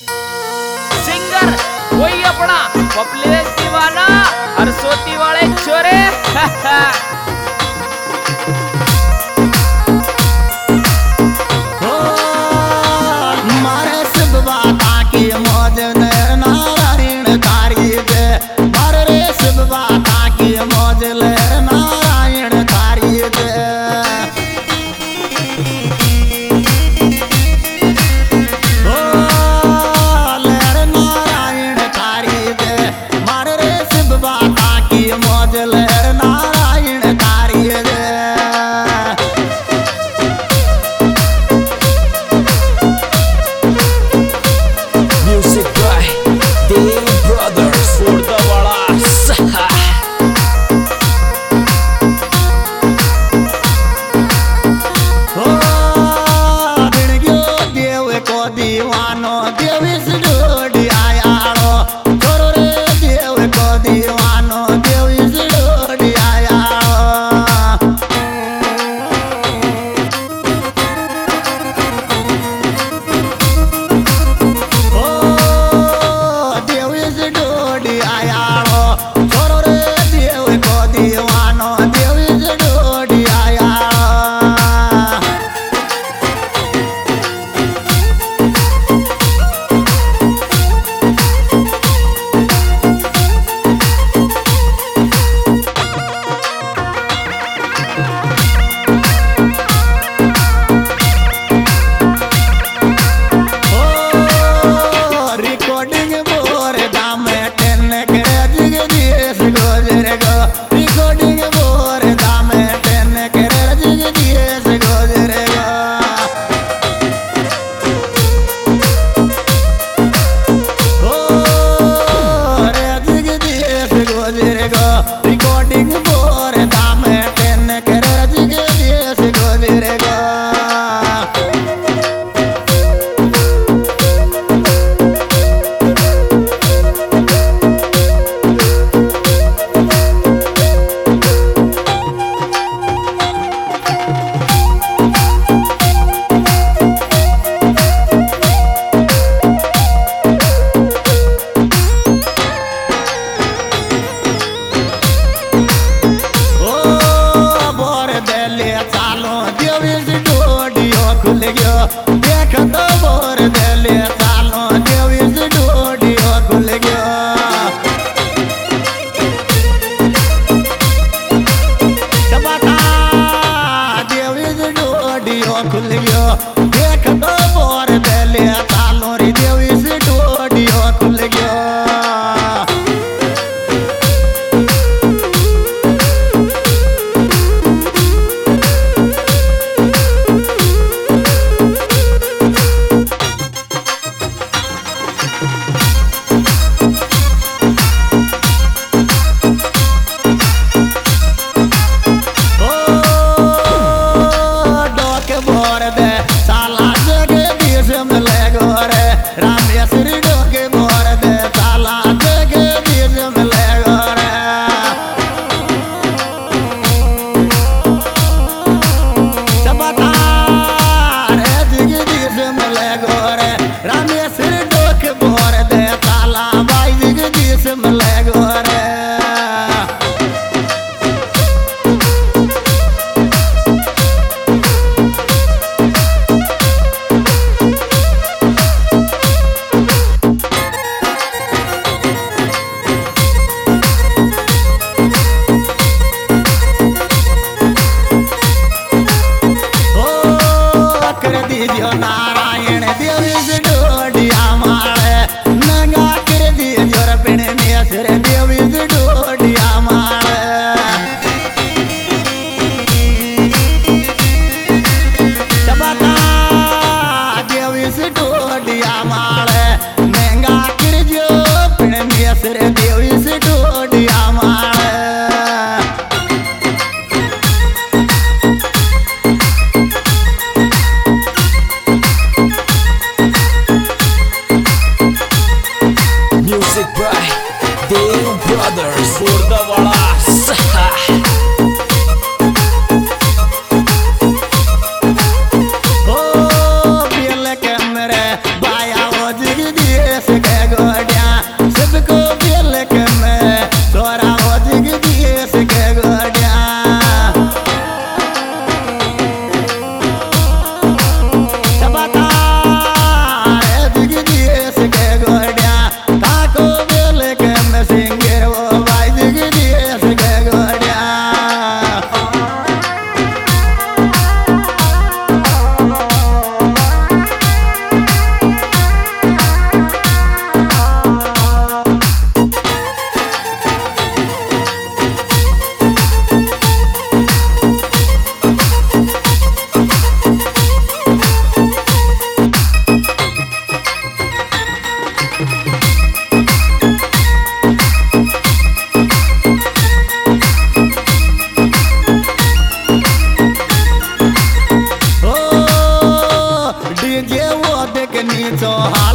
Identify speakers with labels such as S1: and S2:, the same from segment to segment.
S1: Singer वही अपना popular दीवाना हरसोती वाले छोरे
S2: मारे सब बाता की मौज ने नारायण तारी दे मारे रे सब बाता की मौज ले नारायण तारी दे दीवानो देविस डोडी आयाड़ो छोरो रे देव को दीवानो देविस डोडी आयाड़ो ओ देविस डोडी आयाड़ो छोरो रे देव को दीवानो देविस डोडी आयाड़ो रिकॉर्डिंग बोर दाम टेन कर रजिग दिए से गोजरेगा खुल गयो देख तो बोर देले सालो देविस डोडियो खुल गयो सबका देविस डोडियो खुल गयो देख तो बोर देले सालो रे देविस डोडियो खुल गयो नारायण देविस डोडिया मारे नंगा कर दियो रपणे में सिर देविस डोडिया मारे सबका देविस डोडिया मारे नंगा कर दियो रपणे में सिर देविस डोडिया मारे
S1: Music by Dave Brothers Furdawala
S2: ओ बिल कैमरे बाया वज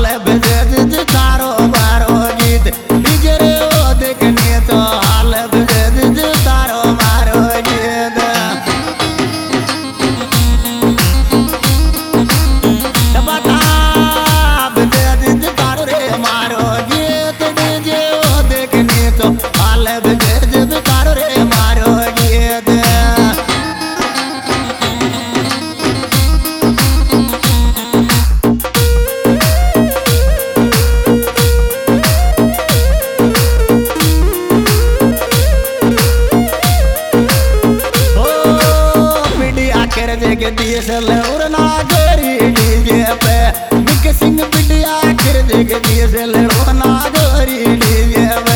S2: हाल बजे तारो मारो गीत डीजे रे ओ देखने तो हाल बजे तारो मारो गीत बता बजे तारो रे मारो गीत डीजे ओ देखने तो हाल बजे तारो रे मारो गीत के डीएसएल और ना गोरी डीजे पे मिक्सिंग बिटिया कर दे के डीएसएल और ना गोरी डीजे पे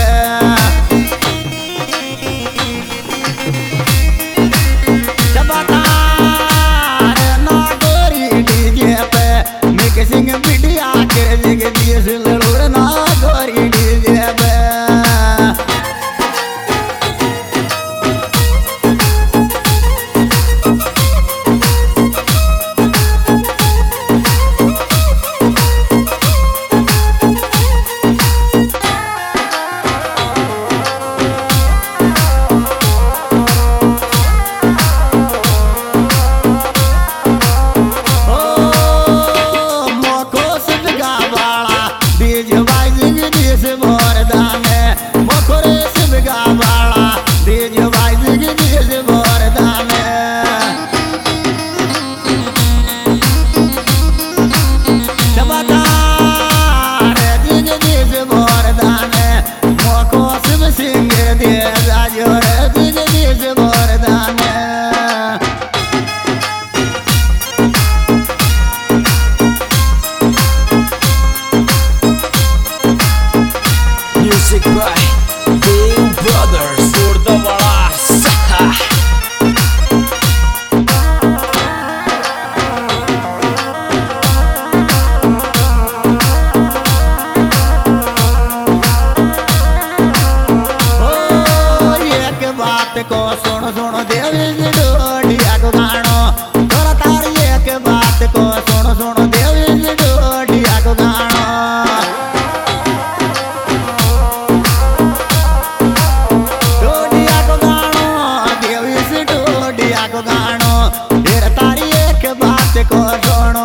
S2: चबता ना गोरी डीजे पे मिक्सिंग बिटिया कर दे के डीएसएल और ना गोरी डीजे पे
S1: Music by Bill Brothers Surda Saha
S2: को सुन सुन देवी डोडिया को गानो तोरा तारी एक बात को सुन सुन देवी डोडिया को गानो डोडिया को गानो देवी से डोडिया को गानो तेरा तारी एक बात को सुनो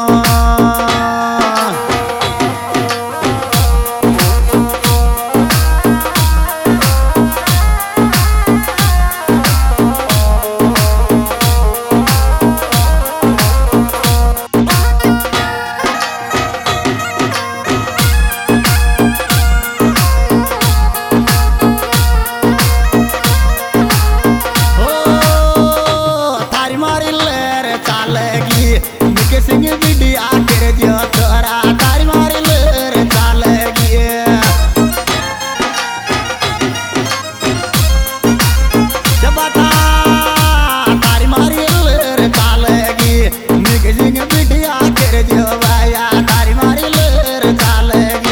S2: सिंह बिटिया कर जो तोरा तारी मारी लेर चालेगी बता तारी मारी लेर चालेगी सिंह बिटिया कर जो भैया तारी मारी लेर चालेगी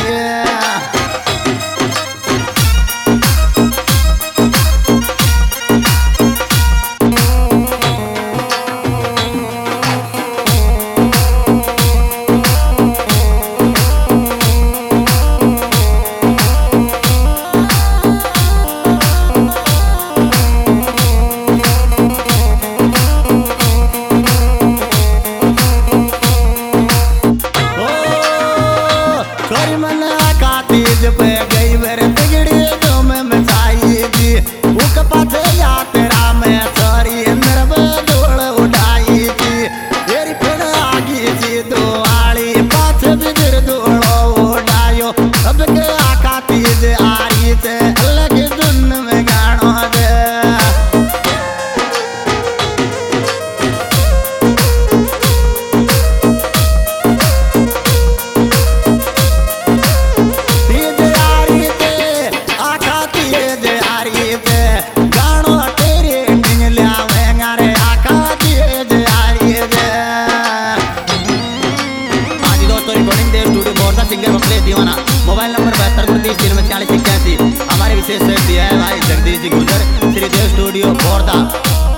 S2: पे गई मेरे बिगड़ी जो मैं मचाई थी उक पाछे यात्रा में सारी नरब डोल उठाई थी तेरी फिर आगी थी दो आड़ी पाछे बिगड़ डोलो उठायो अब के आका तीज आ रही थे अलग धुन में गानो दे सिंगर बकलेश दीवाना मोबाइल नंबर 72 30 41 हमारे विशेष सेठ दिया है भाई जगदीश जी गुजर श्री देव स्टूडियो खोर्धा।